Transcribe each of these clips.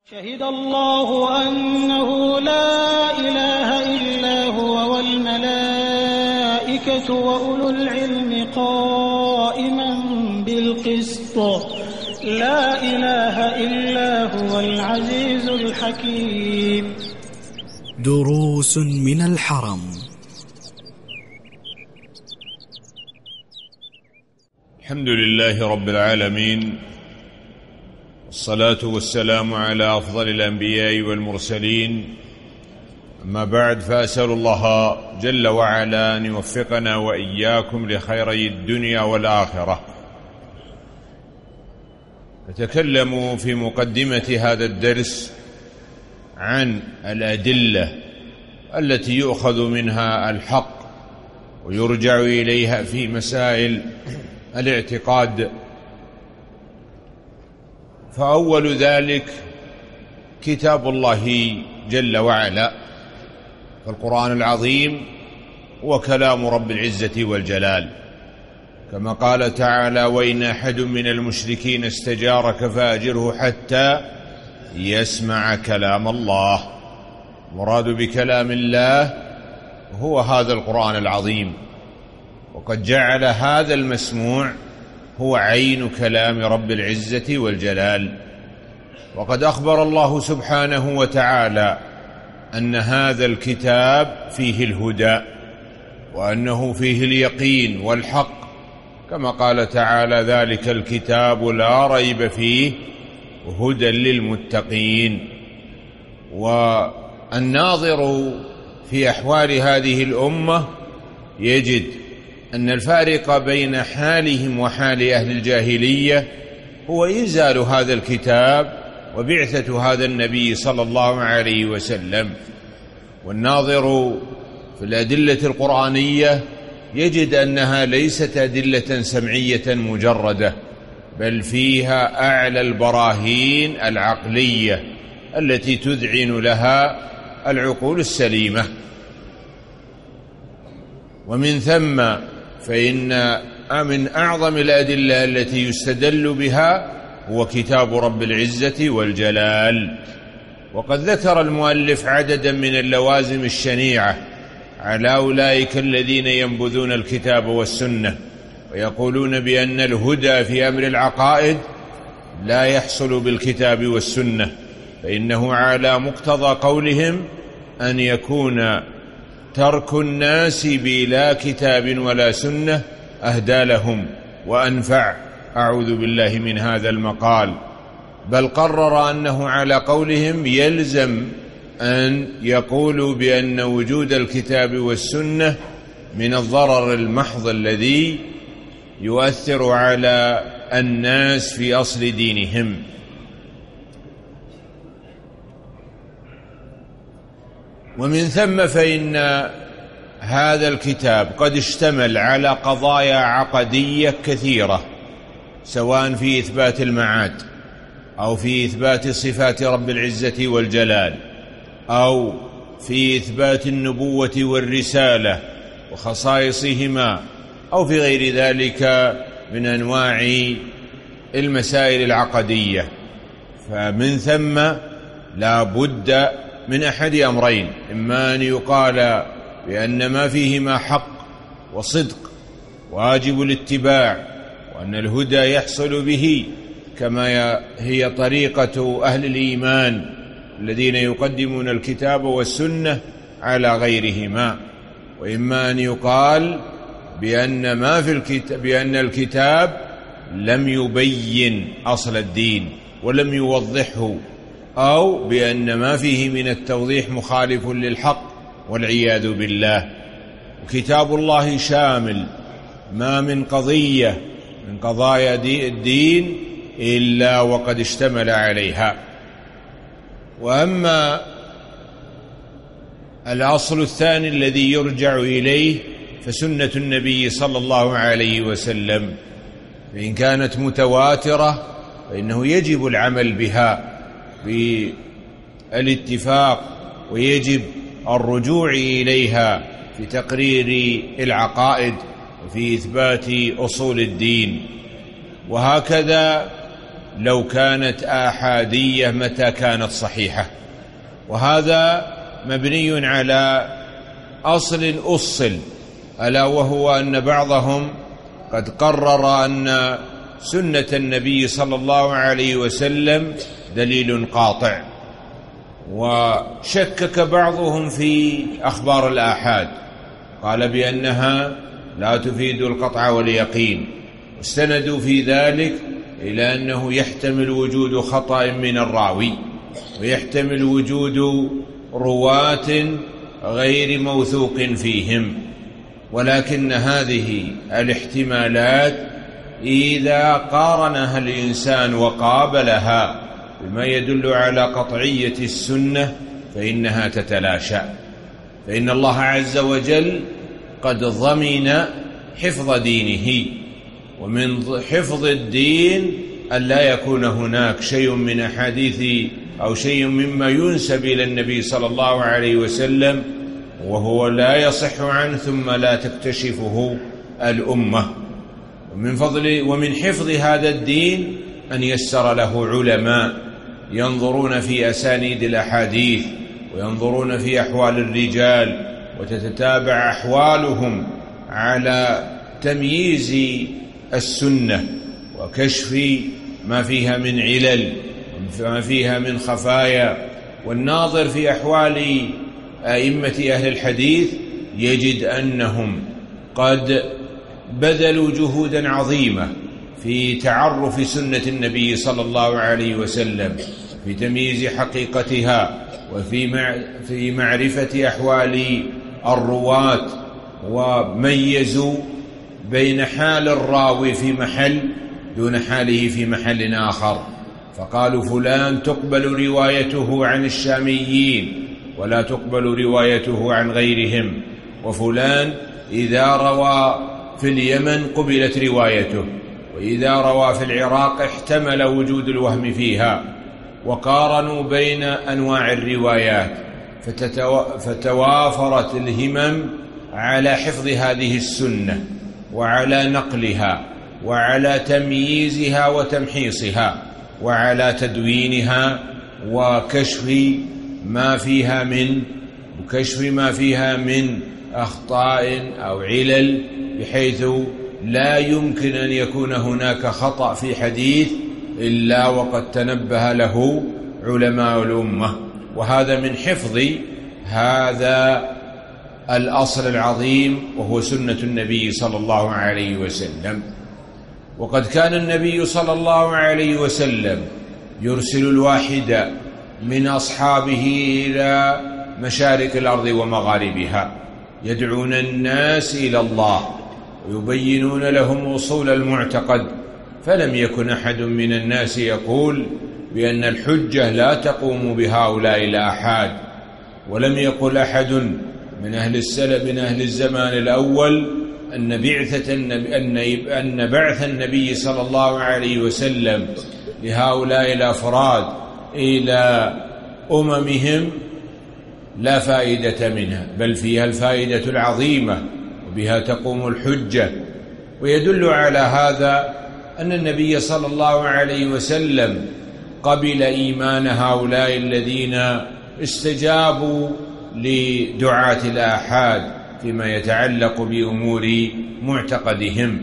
شهد الله أنه لا إله إلا هو والملائكة وأولو العلم قائما بالقسط لا إله إلا هو العزيز الحكيم. دروس من الحرم. الحمد لله رب العالمين، والصلاة والسلام على أفضل الأنبياء والمرسلين. أما بعد، فأسأل الله جل وعلا أن يوفقنا وإياكم لخيري الدنيا والآخرة. نتكلم في مقدمة هذا الدرس عن الأدلة التي يؤخذ منها الحق ويرجع إليها في مسائل الاعتقاد. فأول ذلك كتاب الله جل وعلا، فالقرآن العظيم هو كلام رب العزة والجلال، كما قال تعالى: وإن أحد من المشركين استجارك فأجره حتى يسمع كلام الله. مراد بكلام الله هو هذا القرآن العظيم، وقد جعل هذا المسموع هو عين كلام رب العزة والجلال. وقد أخبر الله سبحانه وتعالى أن هذا الكتاب فيه الهدى، وأنه فيه اليقين والحق، كما قال تعالى: ذلك الكتاب لا ريب فيه هدى للمتقين. والناظر في أحوال هذه الأمة يجد أن الفارق بين حالهم وحال أهل الجاهلية هو إنزال هذا الكتاب وبعثة هذا النبي صلى الله عليه وسلم. والناظر في الأدلة القرآنية يجد أنها ليست أدلة سمعية مجردة، بل فيها أعلى البراهين العقلية التي تذعن لها العقول السليمة. ومن ثم فإن من أعظم الأدلة التي يستدل بها هو كتاب رب العزة والجلال. وقد ذكر المؤلف عددا من اللوازم الشنيعة على أولئك الذين ينبذون الكتاب والسنة ويقولون بأن الهدى في أمر العقائد لا يحصل بالكتاب والسنة، فإنه على مقتضى قولهم أن يكون ترك الناس بلا كتاب ولا سنة أهدى لهم وأنفع. أعوذ بالله من هذا المقال. بل قرر أنه على قولهم يلزم أن يقولوا بأن وجود الكتاب والسنة من الضرر المحض الذي يؤثر على الناس في أصل دينهم. ومن ثم فإن هذا الكتاب قد اشتمل على قضايا عقدية كثيرة، سواء في إثبات المعاد أو في إثبات صفات رب العزة والجلال أو في إثبات النبوة والرسالة وخصائصهما أو في غير ذلك من أنواع المسائل العقدية. فمن ثم لا بد من أحد أمرين: إما أن يقال بأن ما فيهما حق وصدق واجب الاتباع، وأن الهدى يحصل به كما هي طريقة أهل الإيمان الذين يقدمون الكتاب والسنة على غيرهما، وإما أن يقال بأن الكتاب لم يبين أصل الدين ولم يوضحه، أو بأن ما فيه من التوضيح مخالف للحق والعياذ بالله. وكتاب الله شامل، ما من قضية من قضايا الدين إلا وقد اشتمل عليها. وأما الأصل الثاني الذي يرجع إليه فسنة النبي صلى الله عليه وسلم، فإن كانت متواترة فإنه يجب العمل بها بالاتفاق، ويجب الرجوع إليها في تقرير العقائد وفي إثبات أصول الدين. وهكذا لو كانت آحادية متى كانت صحيحة. وهذا مبني على أصل ألا وهو أن بعضهم قد قرر أن سنة النبي صلى الله عليه وسلم دليل قاطع، وشكك بعضهم في أخبار الآحاد، قال بأنها لا تفيد القطع واليقين، واستندوا في ذلك إلى أنه يحتمل وجود خطأ من الراوي، ويحتمل وجود رواة غير موثوق فيهم. ولكن هذه الاحتمالات إذا قارنها الإنسان وقابلها بما يدل على قطعية السنة فإنها تتلاشى، فإن الله عز وجل قد ضمن حفظ دينه، ومن حفظ الدين أن لا يكون هناك شيء من أحاديث أو شيء مما ينسب إلى النبي صلى الله عليه وسلم وهو لا يصح عنه ثم لا تكتشفه الأمة. ومن حفظ هذا الدين أن يسر له علماء ينظرون في أسانيد الأحاديث وينظرون في أحوال الرجال وتتتابع أحوالهم على تمييز السنة وكشف ما فيها من علل وما فيها من خفايا. والناظر في أحوال أئمة أهل الحديث يجد أنهم قد بذلوا جهودا عظيمة في تعرف سنة النبي صلى الله عليه وسلم، في تمييز حقيقتها، وفي معرفة أحوال الرواة، وميزوا بين حال الراوي في محل دون حاله في محل آخر، فقالوا فلان تقبل روايته عن الشاميين ولا تقبل روايته عن غيرهم، وفلان إذا روى في اليمن قبلت روايته، وإذا روى في العراق احتمل وجود الوهم فيها. وقارنوا بين أنواع الروايات فتوافرت الهمم على حفظ هذه السنة وعلى نقلها وعلى تمييزها وتمحيصها وعلى تدوينها وكشف ما فيها من أخطاء أو علل، بحيث لا يمكن أن يكون هناك خطأ في حديث إلا وقد تنبه له علماء الأمة. وهذا من حفظ هذا الأصل العظيم وهو سنة النبي صلى الله عليه وسلم. وقد كان النبي صلى الله عليه وسلم يرسل الواحد من أصحابه إلى مشارق الأرض ومغاربها يدعون الناس إلى الله ويبينون لهم أصول المعتقد، فلم يكن أحد من الناس يقول بأن الحجة لا تقوم بهؤلاء الآحاد، ولم يقل أحد من أهل السلف من أهل الزمان الأول أن بعث النبي صلى الله عليه وسلم لهؤلاء الأفراد إلى أممهم لا فائدة منها، بل فيها الفائدة العظيمة وبها تقوم الحجة. ويدل على هذا أن النبي صلى الله عليه وسلم قبل إيمان هؤلاء الذين استجابوا لدعاة الآحاد فيما يتعلق بأمور معتقدهم.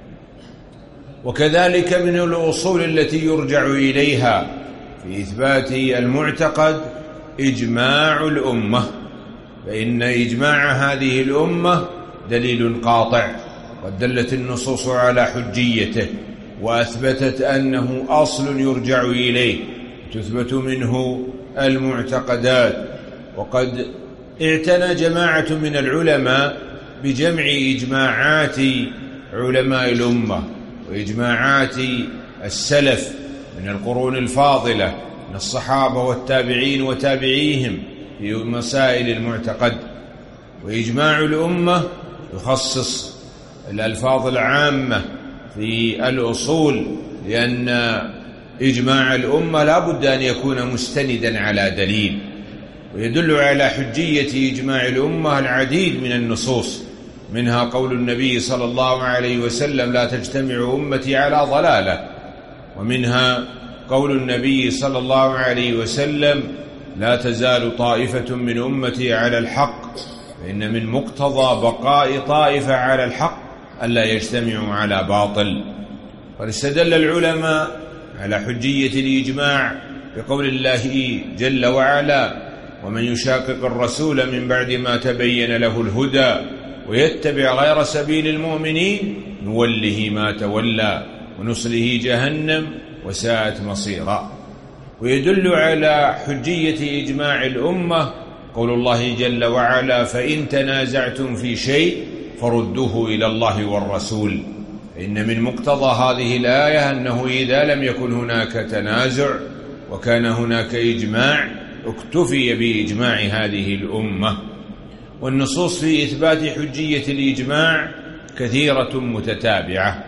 وكذلك من الأصول التي يرجع إليها في إثبات المعتقد إجماع الأمة، فإن إجماع هذه الأمة دليل قاطع، قد دلت النصوص على حجيته وأثبتت أنه أصل يرجع إليه تثبت منه المعتقدات. وقد اعتنى جماعة من العلماء بجمع إجماعات علماء الأمة وإجماعات السلف من القرون الفاضلة من الصحابة والتابعين وتابعيهم في مسائل المعتقد. وإجماع الأمة يخصص الألفاظ العامة في الأصول، لأن إجماع الأمة لا بد أن يكون مستندا على دليل. ويدل على حجية إجماع الأمة العديد من النصوص، منها قول النبي صلى الله عليه وسلم لا تجتمع أمتي على ضلالة، ومنها قول النبي صلى الله عليه وسلم: لا تزال طائفة من أمتي على الحق، فإن من مقتضى بقاء طائفة على الحق ألا يجتمعوا على باطل. قد استدل العلماء على حجية الإجماع بقول الله جل وعلا: ومن يشاقق الرسول من بعد ما تبين له الهدى ويتبع غير سبيل المؤمنين نوله ما تولى ونصله جهنم وساءت مصيرا. ويدل على حجية إجماع الأمة قول الله جل وعلا: فإن تنازعتم في شيء فردوه إلى الله والرسول. فإن من مقتضى هذه الآية أنه إذا لم يكن هناك تنازع وكان هناك إجماع اكتفي بإجماع هذه الأمة. والنصوص في إثبات حجية الإجماع كثيرة متتابعة.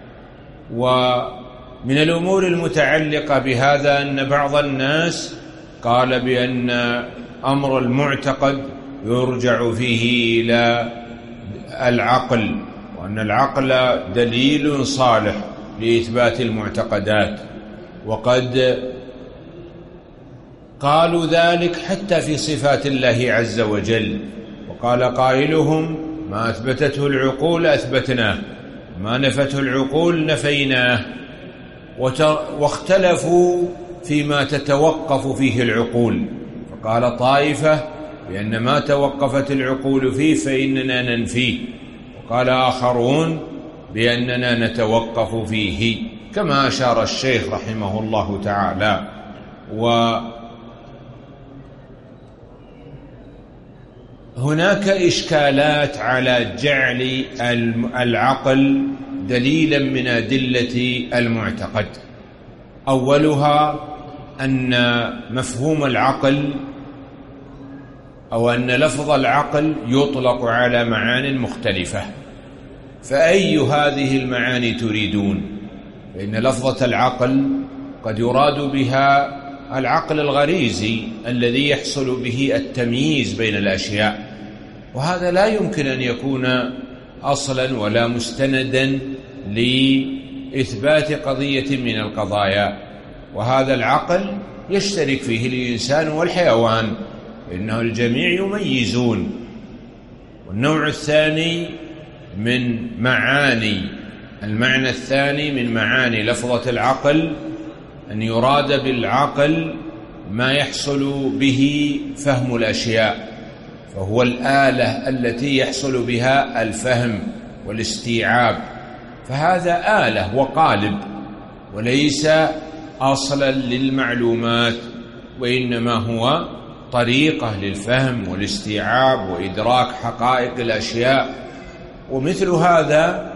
ومن الأمور المتعلقة بهذا أن بعض الناس قال بأن أمر المعتقد يرجع فيه إلى العقل، وأن العقل دليل صالح لإثبات المعتقدات، وقد قالوا ذلك حتى في صفات الله عز وجل. وقال قائلهم: ما أثبتته العقول أثبتناه، ما نفته العقول نفيناه. واختلفوا فيما تتوقف فيه العقول، فقال طائفة بأن ما توقفت العقول فيه فإننا ننفيه، وقال آخرون بأننا نتوقف فيه، كما أشار الشيخ رحمه الله تعالى. وهناك إشكالات على جعل العقل دليلا من أدلة المعتقد. أولها أن مفهوم العقل أو أن لفظ العقل يطلق على معان مختلفة، فأي هذه المعاني تريدون؟ فإن لفظة العقل قد يراد بها العقل الغريزي الذي يحصل به التمييز بين الأشياء، وهذا لا يمكن أن يكون أصلا ولا مستندا لإثبات قضية من القضايا. وهذا العقل يشترك فيه الإنسان والحيوان، إنه الجميع يميزون. والنوع الثاني من المعنى الثاني من معاني لفظة العقل أن يراد بالعقل ما يحصل به فهم الأشياء، فهو الآلة التي يحصل بها الفهم والاستيعاب، فهذا آلة وقالب وليس أصلا للمعلومات، وإنما هو طريقة للفهم والاستيعاب وإدراك حقائق الأشياء. ومثل هذا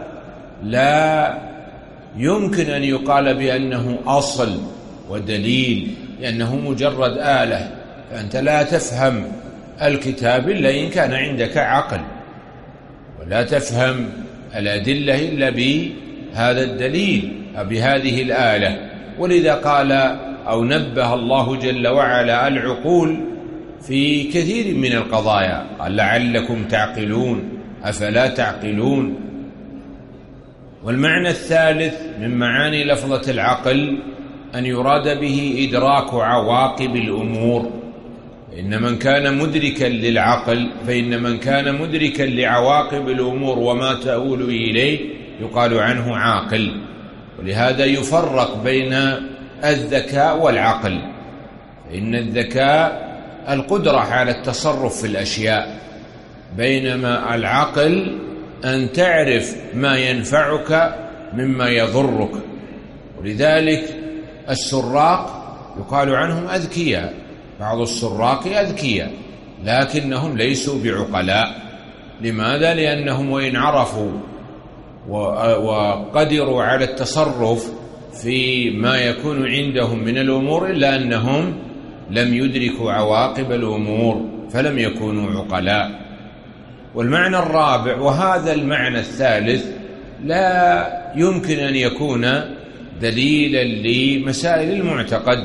لا يمكن أن يقال بأنه أصل ودليل، لأنه مجرد آلة، فأنت لا تفهم الكتاب إلا إن كان عندك عقل، ولا تفهم الأدلة إلا بهذا الدليل أو بهذه الآلة. ولذا قال أو نبه الله جل وعلا العقول في كثير من القضايا، قال لعلكم تعقلون أفلا تعقلون. والمعنى الثالث من معاني لفظة العقل أن يراد به إدراك عواقب الأمور، فإن من كان مدركا لعواقب الأمور وما تؤول إليه يقال عنه عاقل. ولهذا يفرق بين الذكاء والعقل، فإن الذكاء القدرة على التصرف في الأشياء، بينما العقل أن تعرف ما ينفعك مما يضرك. ولذلك السراق يقال عنهم أذكياء، بعض السراق أذكياء لكنهم ليسوا بعقلاء. لماذا؟ لأنهم وإن عرفوا وقدروا على التصرف في ما يكون عندهم من الأمور إلا أنهم لم يدركوا عواقب الأمور فلم يكونوا عقلاء. والمعنى الرابع وهذا المعنى الثالث لا يمكن أن يكون دليلا لمسائل المعتقد.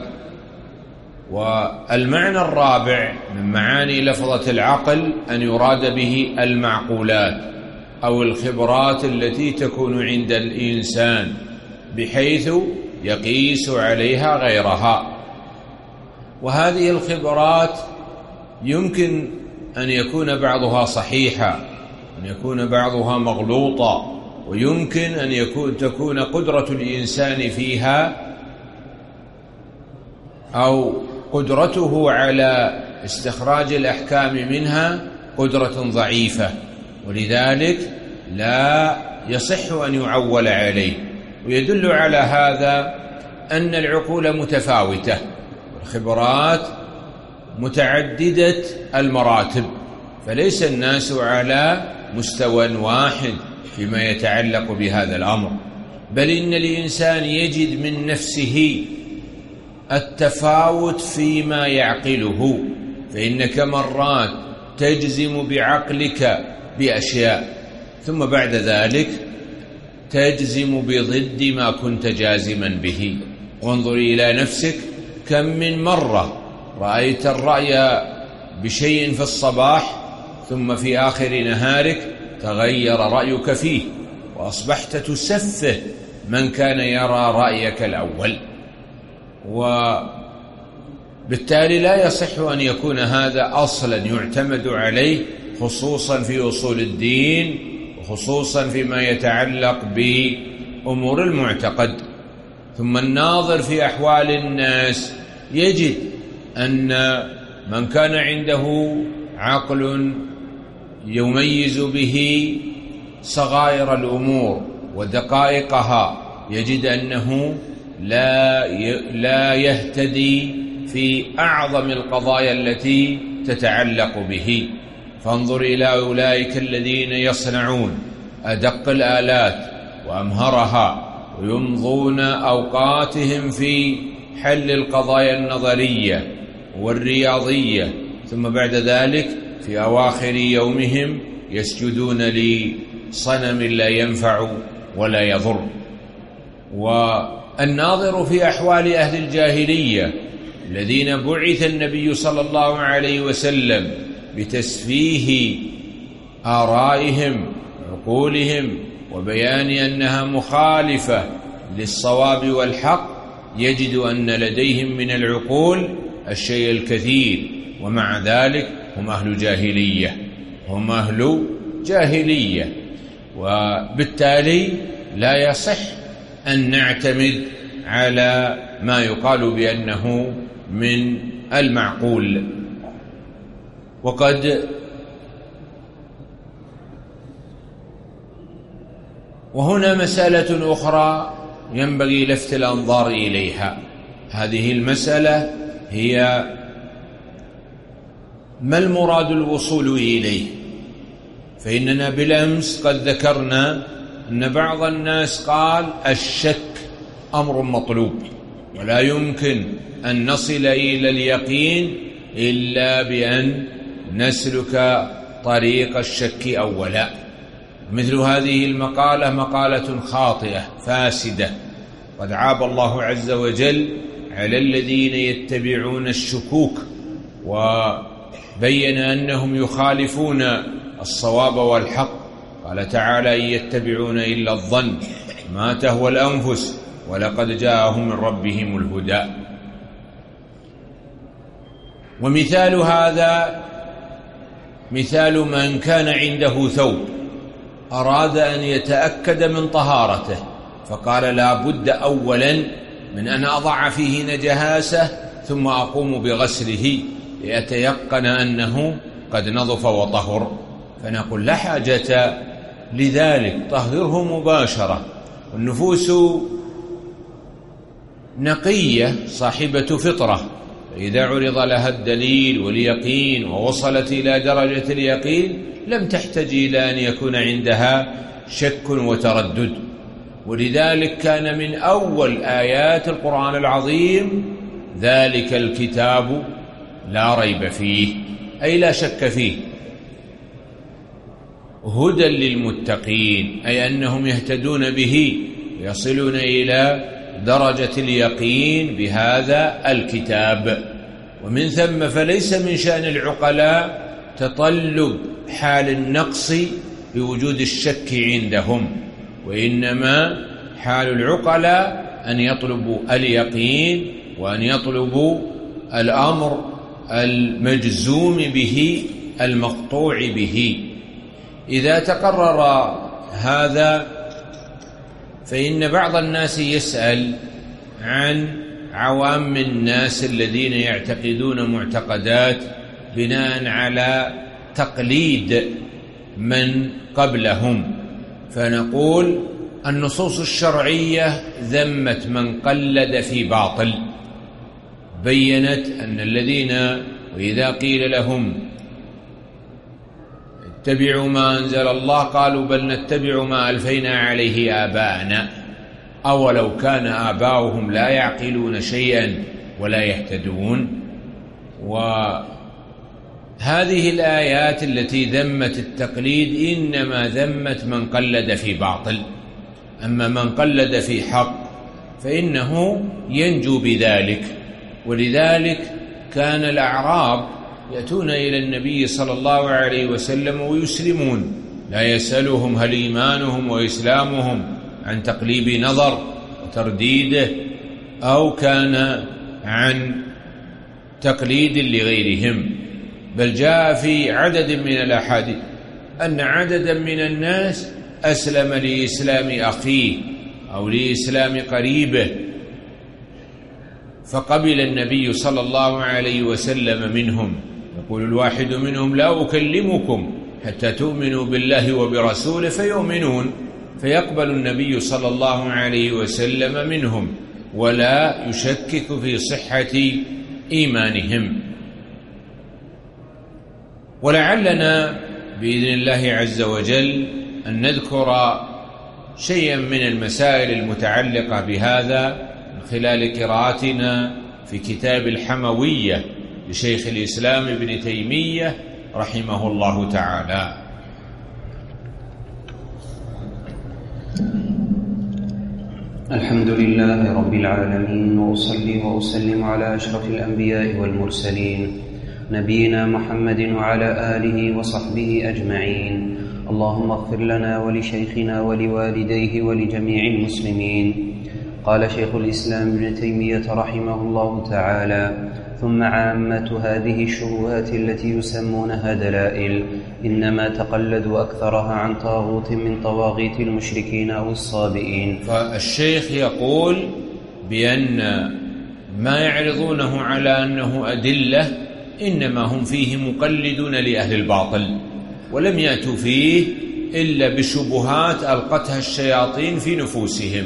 والمعنى الرابع من معاني لفظة العقل أن يراد به المعقولات أو الخبرات التي تكون عند الإنسان، بحيث يقيس عليها غيرها. وهذه الخبرات يمكن أن يكون بعضها صحيحا، أن يكون بعضها مغلوطا، ويمكن أن تكون قدرة الإنسان فيها أو قدرته على استخراج الأحكام منها قدرة ضعيفة، ولذلك لا يصح أن يعول عليه. ويدل على هذا أن العقول متفاوتة والخبرات متعددة المراتب، فليس الناس على مستوى واحد فيما يتعلق بهذا الأمر، بل إن الإنسان يجد من نفسه التفاوت فيما يعقله، فإنك مرات تجزم بعقلك بأشياء ثم بعد ذلك تجزم بضد ما كنت جازما به. وانظر إلى نفسك، كم من مرة رأيت الرأي بشيء في الصباح ثم في آخر نهارك تغير رأيك فيه وأصبحت تسفه من كان يرى رأيك الأول. وبالتالي لا يصح أن يكون هذا أصلا يعتمد عليه، خصوصا في أصول الدين وخصوصا فيما يتعلق بأمور المعتقد. ثم الناظر في أحوال الناس يجد أن من كان عنده عقل يميز به صغائر الأمور ودقائقها يجد أنه لا يهتدي في أعظم القضايا التي تتعلق به. فانظر إلى أولئك الذين يصنعون أدق الآلات وأمهرها ويمضون أوقاتهم في حل القضايا النظرية والرياضية، ثم بعد ذلك في أواخر يومهم يسجدون لصنم لا ينفع ولا يضر. والناظر في أحوال أهل الجاهلية الذين بعث النبي صلى الله عليه وسلم بتسفيه آرائهم وعقولهم وبيان أنها مخالفة للصواب والحق، يجد أن لديهم من العقول الشيء الكثير، ومع ذلك هم أهل جاهلية، هم أهل جاهلية. وبالتالي لا يصح أن نعتمد على ما يقال بأنه من المعقول. وهنا مسألة أخرى ينبغي لفت الأنظار إليها. هذه المسألة هي ما المراد الوصول إليه؟ فإننا بالأمس قد ذكرنا أن بعض الناس قال الشك أمر مطلوب ولا يمكن أن نصل إلى اليقين إلا بأن نسلك طريق الشك أولا. مثل هذه المقالة مقالة خاطئة فاسدة، قد عاب الله عز وجل على الذين يتبعون الشكوك وبين أنهم يخالفون الصواب والحق. قال تعالى: إن يتبعون إلا الظن ما تهوى الأنفس ولقد جاءهم من ربهم الهدى. ومثال هذا مثال من كان عنده ثوب أراد أن يتأكد من طهارته، فقال: لا بد أولا من أن أضع فيه نجاسة ثم أقوم بغسله ليتيقن أنه قد نظف وطهر. فنقول: لا حاجة لذلك، طهره مباشرة. والنفوس نقية صاحبة فطرة، فإذا عرض لها الدليل واليقين ووصلت إلى درجة اليقين لم تحتاج إلى أن يكون عندها شك وتردد. ولذلك كان من أول آيات القرآن العظيم: ذلك الكتاب لا ريب فيه، أي لا شك فيه، هدى للمتقين، أي أنهم يهتدون به ويصلون إلى درجة اليقين بهذا الكتاب. ومن ثم فليس من شأن العقلاء تطلب حال النقص بوجود الشك عندهم، وإنما حال العقلاء أن يطلبوا اليقين وأن يطلبوا الأمر المجزوم به المقطوع به. إذا تقرر هذا فإن بعض الناس يسأل عن عوام الناس الذين يعتقدون معتقدات بناء على تقليد من قبلهم، فنقول النصوص الشرعية ذمت من قلد في باطل، بيّنت أن الذين وإذا قيل لهم اتبعوا ما أنزل الله قالوا بل نتبع ما ألفينا عليه آباءنا أولو كان آباؤهم لا يعقلون شيئا ولا يهتدون. وهذه الآيات التي ذمت التقليد إنما ذمت من قلد في باطل، أما من قلد في حق فإنه ينجو بذلك. ولذلك كان الأعراب يأتون إلى النبي صلى الله عليه وسلم ويسلمون، لا يسألهم هل إيمانهم وإسلامهم عن تقليب نظر وترديده أو كان عن تقليد لغيرهم، بل جاء في عدد من الأحاديث أن عددا من الناس أسلم لإسلام أخيه أو لإسلام قريبه، فقبل النبي صلى الله عليه وسلم منهم. يقول الواحد منهم لا أكلمكم حتى تؤمنوا بالله وبرسوله فيؤمنون، فيقبل النبي صلى الله عليه وسلم منهم ولا يشكك في صحة إيمانهم. ولعلنا بإذن الله عز وجل أن نذكر شيئا من المسائل المتعلقة بهذا من خلال قراءتنا في كتاب الحموية لشيخ الإسلام ابن تيمية رحمه الله تعالى. الحمد لله رب العالمين، وأصلي وأسلم على أشرف الأنبياء والمرسلين نبينا محمد وعلى آله وصحبه أجمعين. اللهم اغفر لنا ولشيخنا ولوالديه ولجميع المسلمين. قال شيخ الإسلام ابن تيمية رحمه الله تعالى: ثم عامة هذه الشبهات التي يسمونها دلائل إنما تقلدوا أكثرها عن طاغوت من طواغيت المشركين أو الصابئين. فالشيخ يقول بأن ما يعرضونه على أنه أدلة إنما هم فيه مقلدون لأهل الباطل، ولم يأتوا فيه إلا بشبهات ألقتها الشياطين في نفوسهم.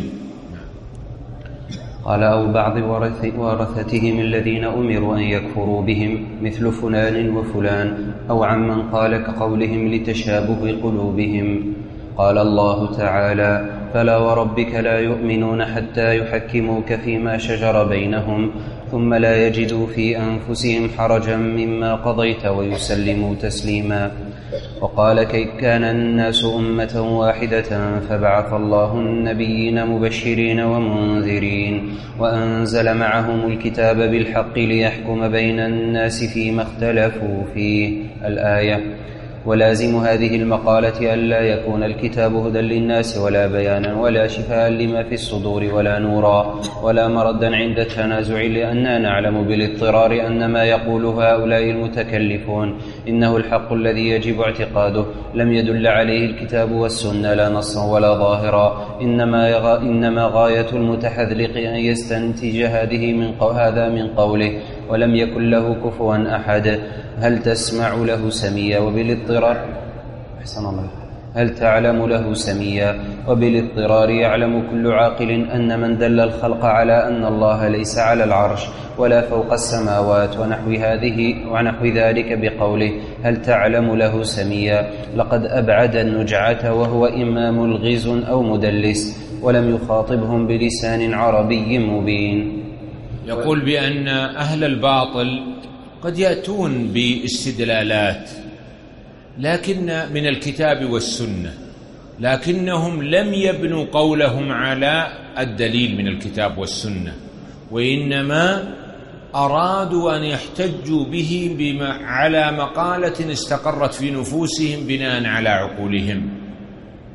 قال: أو بعض ورثتهم الذين أمروا أن يكفروا بهم مثل فلان وفلان، أو عمن قال كقولهم لتشابه قلوبهم. قال الله تعالى: فلا وربك لا يؤمنون حتى يحكموك فيما شجر بينهم ثم لا يجدوا في أنفسهم حرجا مما قضيت ويسلموا تسليما. وقال: كان الناس أمة واحدة فبعث الله النبيين مبشرين ومنذرين وأنزل معهم الكتاب بالحق ليحكم بين الناس فيما اختلفوا فيه. الآية. ولازم هذه المقالة ألا يكون الكتاب هدى للناس ولا بيانا ولا شفاء لما في الصدور ولا نورا ولا مردا عند التنازع، لأننا نعلم بالاضطرار أن ما يقوله هؤلاء المتكلفون إنه الحق الذي يجب اعتقاده، لم يدل عليه الكتاب والسنة لا نصا ولا ظاهرا، إنما غاية المتحذلق أن يستنتج هذا من قوله ولم يكن له كفوا أحد. هل تسمع له سميا وبالاضطرار هل تعلم له سميا وبالاضطرار يعلم كل عاقل أن من دل الخلق على أن الله ليس على العرش ولا فوق السماوات ونحو ذلك بقوله هل تعلم له سميا لقد أبعد النجعة، وهو إما ملغز أو مدلس ولم يخاطبهم بلسان عربي مبين. يقول بأن أهل الباطل قد يأتون باستدلالات لكن من الكتاب والسنة، لكنهم لم يبنوا قولهم على الدليل من الكتاب والسنة، وإنما أرادوا أن يحتجوا به على مقالة استقرت في نفوسهم بناء على عقولهم.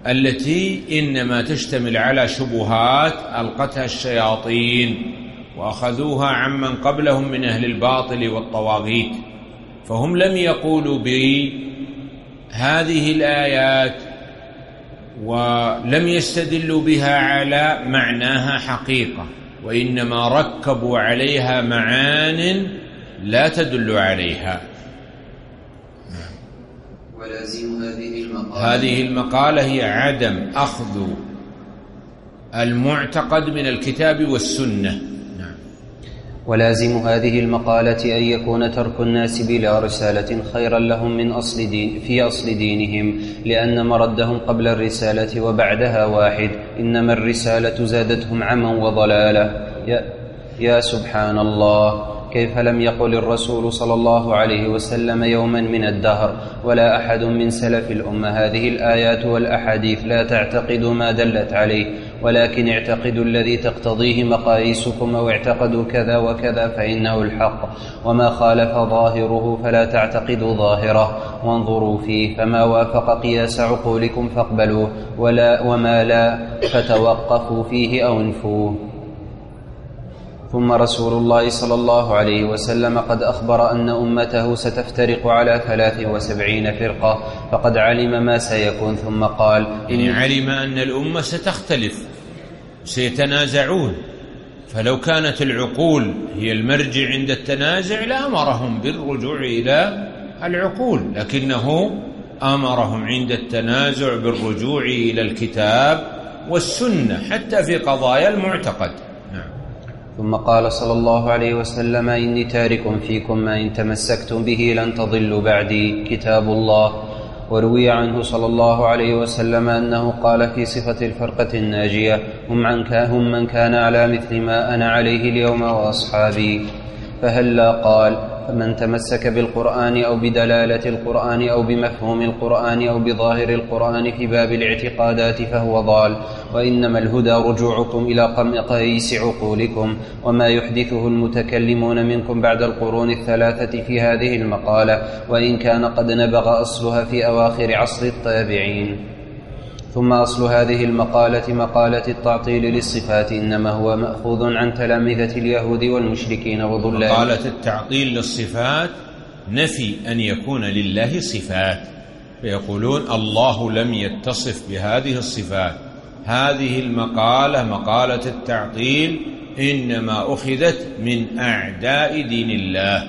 التي إنما تشتمل على شبهات ألقتها الشياطين وأخذوها عمن قبلهم من أهل الباطل والطواغيت، فهم لم يقولوا بهذه الآيات ولم يستدلوا بها على معناها حقيقة، وإنما ركبوا عليها معان لا تدل عليها. ولازم هذه المقالة هي عدم أخذ المعتقد من الكتاب والسنة. ولازم هذه المقالة أن يكون ترك الناس بلا رسالة خيرا لهم من في أصل دينهم، لأن مردهم قبل الرسالة وبعدها واحد، إنما الرسالة زادتهم عما وضلالة. يا سبحان الله، كيف لم يقل الرسول صلى الله عليه وسلم يوما من الدهر ولا أحد من سلف الأمة هذه الآيات والأحاديث لا تعتقدوا ما دلت عليه، ولكن اعتقدوا الذي تقتضيه مقاييسكم، أو اعتقدوا كذا وكذا فإنه الحق، وما خالف ظاهره فلا تعتقدوا ظاهره، وانظروا فيه، فما وافق قياس عقولكم فاقبلوه، وما لا فتوقفوا فيه أو انفوه. ثم رسول الله صلى الله عليه وسلم قد أخبر أن أمته ستفترق على 73 فرقة، فقد علم ما سيكون، ثم قال علم أن الأمة ستختلف سيتنازعون، فلو كانت العقول هي المرجع عند التنازع لأمرهم بالرجوع إلى العقول، لكنه أمرهم عند التنازع بالرجوع إلى الكتاب والسنة حتى في قضايا المعتقد. ثم قال صلى الله عليه وسلم: إني تارك فيكم ما إن تمسكتم به لن تضلوا بعدي، كتاب الله. وروي عنه صلى الله عليه وسلم أنه قال في صفة الفرقة الناجية: هم من كان على مثل ما أنا عليه اليوم وأصحابي. فهلا قال: من تمسك بالقرآن أو بدلالة القرآن أو بمفهوم القرآن أو بظاهر القرآن في باب الاعتقادات فهو ضال، وإنما الهدى رجوعكم إلى مقاييس عقولكم، وما يحدثه المتكلمون منكم بعد القرون الثلاثة في هذه المقالة، وإن كان قد نبغ أصلها في أواخر عصر التابعين. ثم أصل هذه المقالة مقالة التعطيل للصفات إنما هو مأخوذ عن تلامذة اليهود والمشركين وضلال. مقالة التعطيل للصفات نفي أن يكون لله صفات، فيقولون الله لم يتصف بهذه الصفات. هذه المقالة مقالة التعطيل إنما أخذت من أعداء دين الله.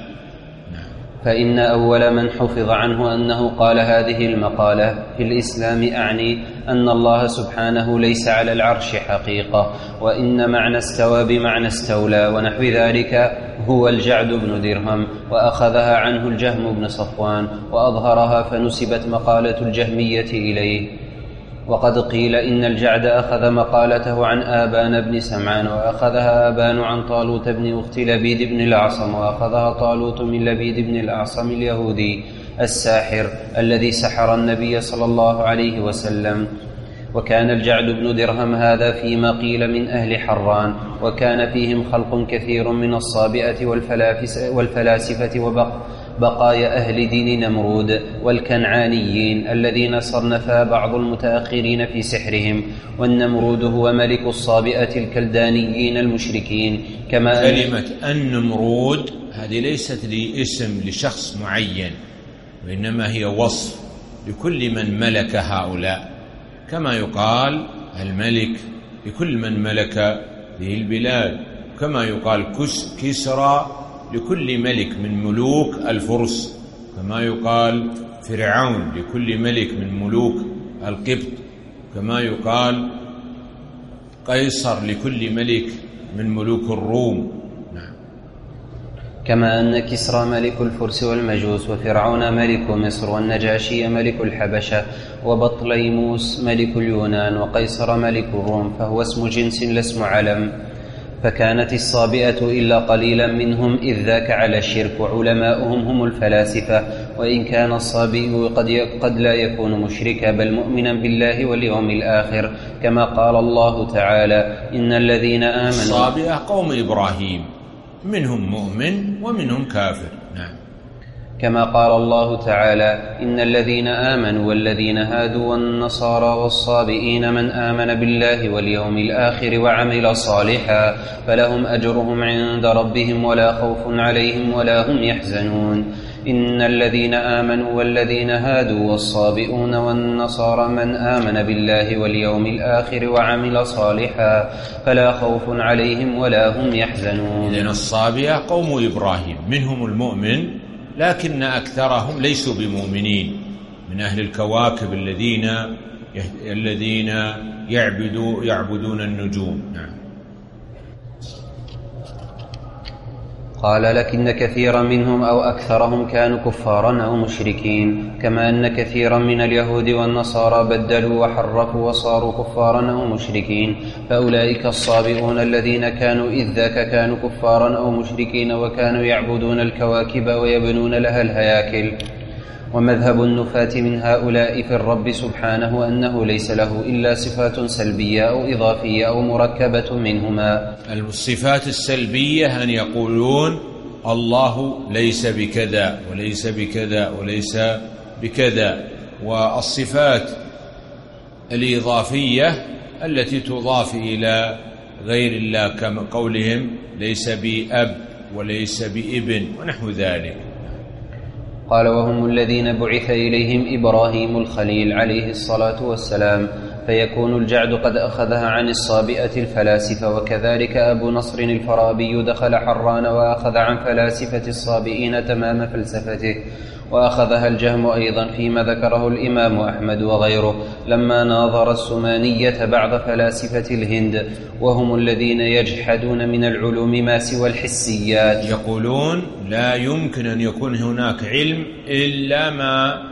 فإن أول من حفظ عنه أنه قال هذه المقالة في الإسلام، أعني أن الله سبحانه ليس على العرش حقيقة، وإن معنى استوى بمعنى استولى ونحو ذلك هو الجعد بن درهم، وأخذها عنه الجهم بن صفوان وأظهرها، فنسبت مقالة الجهمية إليه. وقد قيل إن الجعد أخذ مقالته عن آبان بن سمعان، وأخذها آبان عن طالوت بن أخت لبيد بن الأعصم، وأخذها طالوت من لبيد بن الأعصم اليهودي الساحر الذي سحر النبي صلى الله عليه وسلم. وكان الجعد بن درهم هذا فيما قيل من أهل حران، وكان فيهم خلق كثير من الصابئة والفلاسفة وبقايا أهل دين نمرود والكنعانيين الذين صنفا بعض المتأخرين في سحرهم. والنمرود هو ملك الصابئة الكلدانيين المشركين. كما كلمة النمرود هذه ليست اسم لشخص معين، وإنما هي وصف لكل من ملك هؤلاء، كما يقال الملك لكل من ملك به البلاد، كما يقال كسرى لكل ملك من ملوك الفرس، كما يقال فرعون لكل ملك من ملوك القبط، كما يقال قيصر لكل ملك من ملوك الروم. كما أن كسرى ملك الفرس والمجوس، وفرعون ملك مصر، والنجاشي ملك الحبشة، وبطليموس ملك اليونان، وقيصر ملك الروم، فهو اسم جنس لا اسم علم. فكانت الصابئة إلا قليلا منهم إذ ذاك على الشرك، وعلماؤهم هم الفلاسفة. وإن كان الصابئ قد لا يكون مشركا، بل مؤمنا بالله واليوم الآخر، كما قال الله تعالى: إن الذين آمنوا. الصابئة قوم إبراهيم، منهم مؤمن ومنهم كافر. نعم. كما قال الله تعالى: إن الذين آمنوا والذين هادوا والنصارى والصابئين من آمن بالله واليوم الآخر وعمل صالحا فلهم أجرهم عند ربهم ولا خوف عليهم ولا هم يحزنون. إن الذين آمنوا والذين هادوا والصابئون والنصارى من آمن بالله واليوم الآخر وعمل صالحا فلا خوف عليهم ولا هم يحزنون. إذن الصابئة قوم إبراهيم، منهم المؤمن لكن أكثرهم ليسوا بمؤمنين، من أهل الكواكب الذين يعبدون النجوم. نعم. قال: لكن كثيرا منهم أو أكثرهم كانوا كفارا أو مشركين، كما أن كثيرا من اليهود والنصارى بدلوا وحرفوا وصاروا كفارا أو مشركين، فأولئك الصابئون الذين كانوا إذ ذاك كانوا كفارا أو مشركين وكانوا يعبدون الكواكب ويبنون لها الهياكل. ومذهب النفاة من هؤلاء في الرب سبحانه أنه ليس له إلا صفات سلبية أو إضافية أو مركبة منهما. الصفات السلبية أن يقولون الله ليس بكذا وليس بكذا وليس بكذا، والصفات الإضافية التي تضاف إلى غير الله كما قولهم ليس بأب وليس بابن ونحو ذلك. قال: وهم الذين بعث إليهم إبراهيم الخليل عليه الصلاة والسلام، فيكون الجعد قد أخذها عن الصابئة الفلاسفة. وكذلك أبو نصر الفارابي دخل حران وأخذ عن فلاسفة الصابئين تمام فلسفته، وأخذها الجهم أيضا فيما ذكره الإمام أحمد وغيره لما ناظر السمانية بعض فلاسفة الهند، وهم الذين يجحدون من العلوم ما سوى الحسيات. يقولون لا يمكن أن يكون هناك علم إلا ما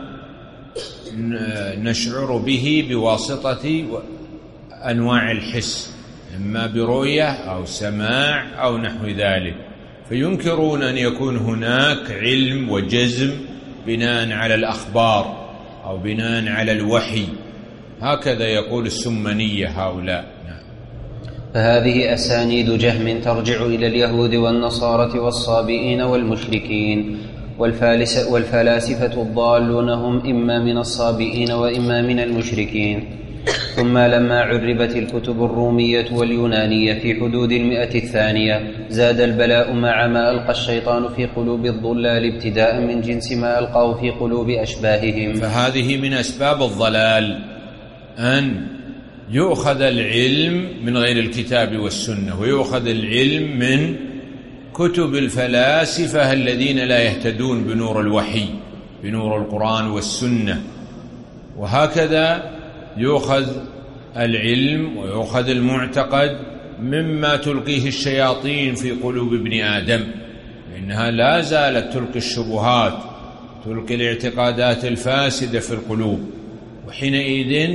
نشعر به بواسطة أنواع الحس، إما برؤية أو سماع أو نحو ذلك، فينكرون أن يكون هناك علم وجزم بناء على الأخبار أو بناء على الوحي. هكذا يقول السمنية هؤلاء. فهذه أسانيد جهم ترجع إلى اليهود والنصارى والصابئين والمشركين، والفلاسفة الضالون هم إما من الصابئين وإما من المشركين. ثم لما عربت الكتب الرومية واليونانية في حدود 100 زاد البلاء مع ما ألقى الشيطان في قلوب الضلال ابتداء من جنس ما ألقاه في قلوب أشباههم. فهذه من أسباب الضلال أن يؤخذ العلم من غير الكتاب والسنة، ويؤخذ العلم من كتب الفلاسفة الذين لا يهتدون بنور الوحي بنور القرآن والسنة. وهكذا يؤخذ العلم ويؤخذ المعتقد مما تلقيه الشياطين في قلوب ابن آدم، لأنها لا زالت تلقي الشبهات، تلقي الاعتقادات الفاسدة في القلوب. وحينئذ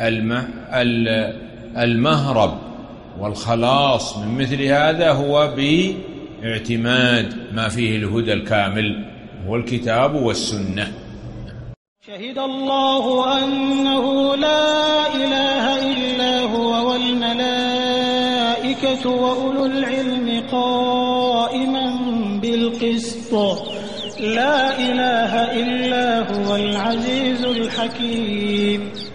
المهرب والخلاص من مثل هذا هو باعتماد ما فيه الهدى الكامل، هو الكتاب والسنة. شهد الله أنه لا إله إلا هو والملائكة وأولو العلم قائما بالقسط لا إله إلا هو العزيز الحكيم.